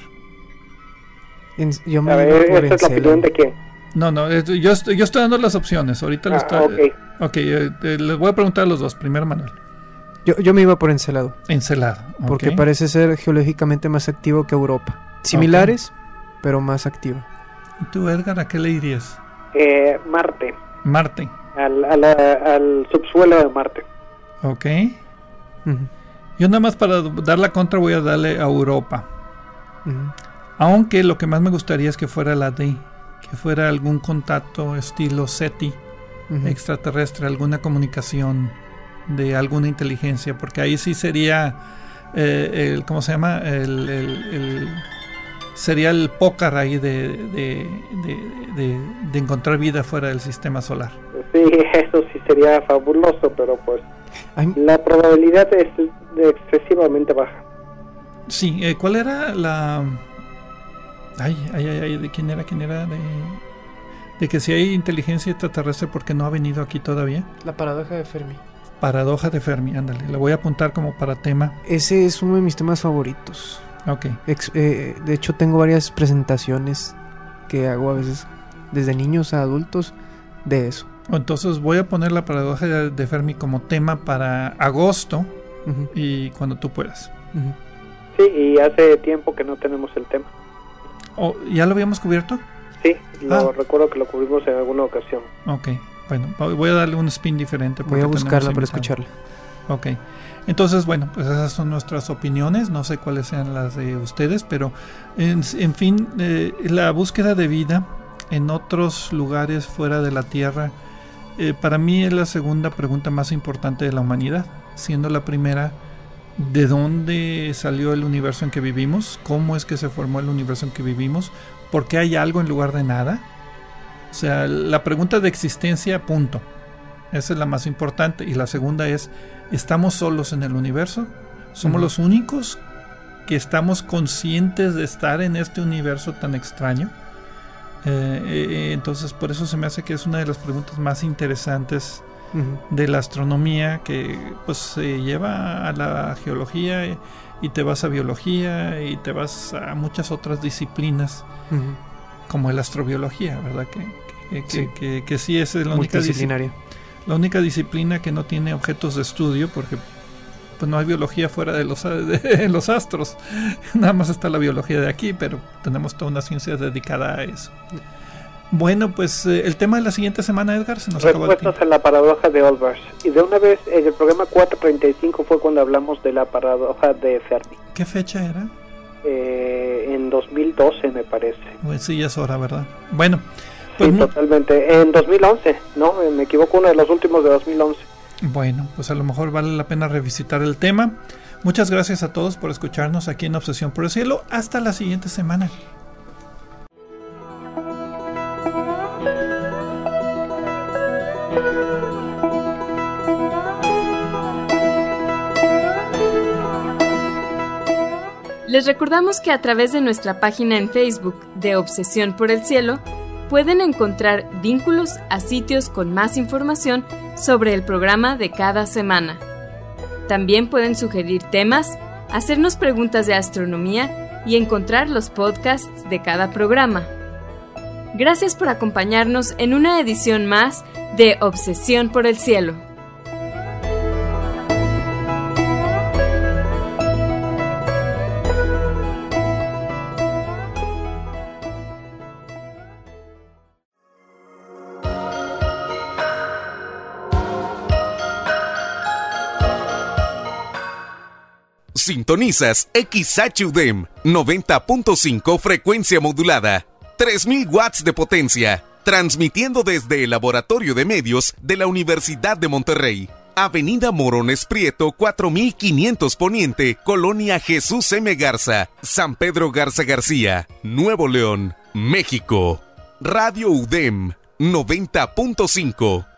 Yo me ¿esta es la opinión de quién? No, yo estoy dando las opciones. Ahorita les voy a preguntar a los dos. Primero Manuel. Yo me iba por Encelado. Encelado, porque parece ser geológicamente más activo que Europa. Similares, pero más activo. ¿Y tú, Edgar, a qué le dirías? Marte. Marte. Al subsuelo de Marte. Ok. Yo nada más para dar la contra voy a darle a Europa. Aunque lo que más me gustaría es que fuera la D, que fuera algún contacto estilo SETI extraterrestre, alguna comunicación de alguna inteligencia, porque ahí sí sería ¿cómo se llama? Sería el pócar ahí de encontrar vida fuera del sistema solar. Sí, eso sí sería fabuloso, pero pues la probabilidad es excesivamente baja. Sí, ¿cuál era la...? ¿de quién era? De que si hay inteligencia extraterrestre, ¿por qué no ha venido aquí todavía? La paradoja de Fermi. Paradoja de Fermi, ándale, la voy a apuntar como para tema. Ese es uno de mis temas favoritos. Ok. De hecho, tengo varias presentaciones que hago a veces, desde niños a adultos, de eso. Entonces voy a poner la paradoja de Fermi como tema para agosto y cuando tú puedas. Sí, y hace tiempo que no tenemos el tema. ¿Ya lo habíamos cubierto? Sí, recuerdo que lo cubrimos en alguna ocasión. Ok, bueno, voy a darle un spin diferente. Voy a buscarla para escucharla. Ok, entonces bueno, pues esas son nuestras opiniones, no sé cuáles sean las de ustedes, pero en fin, la búsqueda de vida en otros lugares fuera de la Tierra, para mí es la segunda pregunta más importante de la humanidad, siendo la primera, ¿de dónde salió el universo en que vivimos? ¿Cómo es que se formó el universo en que vivimos? ¿Por qué hay algo en lugar de nada? O sea, la pregunta de existencia, punto. Esa es la más importante. Y la segunda es, ¿estamos solos en el universo? ¿Somos los únicos que estamos conscientes de estar en este universo tan extraño? Entonces, por eso se me hace que es una de las preguntas más interesantes de la astronomía, que pues se lleva a la geología y te vas a biología y te vas a muchas otras disciplinas como la astrobiología, ¿verdad? Que sí es la única disciplina que no tiene objetos de estudio, porque pues no hay biología fuera de los astros. Nada más está la biología de aquí, pero tenemos toda una ciencia dedicada a eso. Bueno, pues el tema de la siguiente semana, Edgar, se nos acabó el tiempo. Respuestas a la paradoja de Olbers. Y de una vez, en el programa 435 fue cuando hablamos de la paradoja de Fermi. ¿Qué fecha era? En 2012, me parece. Pues sí, ya es hora, ¿verdad? Bueno. Pues sí, totalmente. En 2011, ¿no? Me equivoco, uno de los últimos de 2011. Bueno, pues a lo mejor vale la pena revisitar el tema. Muchas gracias a todos por escucharnos aquí en Obsesión por el Cielo. Hasta la siguiente semana. Les recordamos que a través de nuestra página en Facebook de Obsesión por el Cielo pueden encontrar vínculos a sitios con más información sobre el programa de cada semana. También pueden sugerir temas, hacernos preguntas de astronomía y encontrar los podcasts de cada programa. Gracias por acompañarnos en una edición más de Obsesión por el Cielo. Sintonizas XHUDEM 90.5 frecuencia modulada, 3000 watts de potencia, transmitiendo desde el Laboratorio de Medios de la Universidad de Monterrey, Avenida Morones Prieto 4500 Poniente, Colonia Jesús M. Garza, San Pedro Garza García, Nuevo León, México. Radio UDEM 90.5.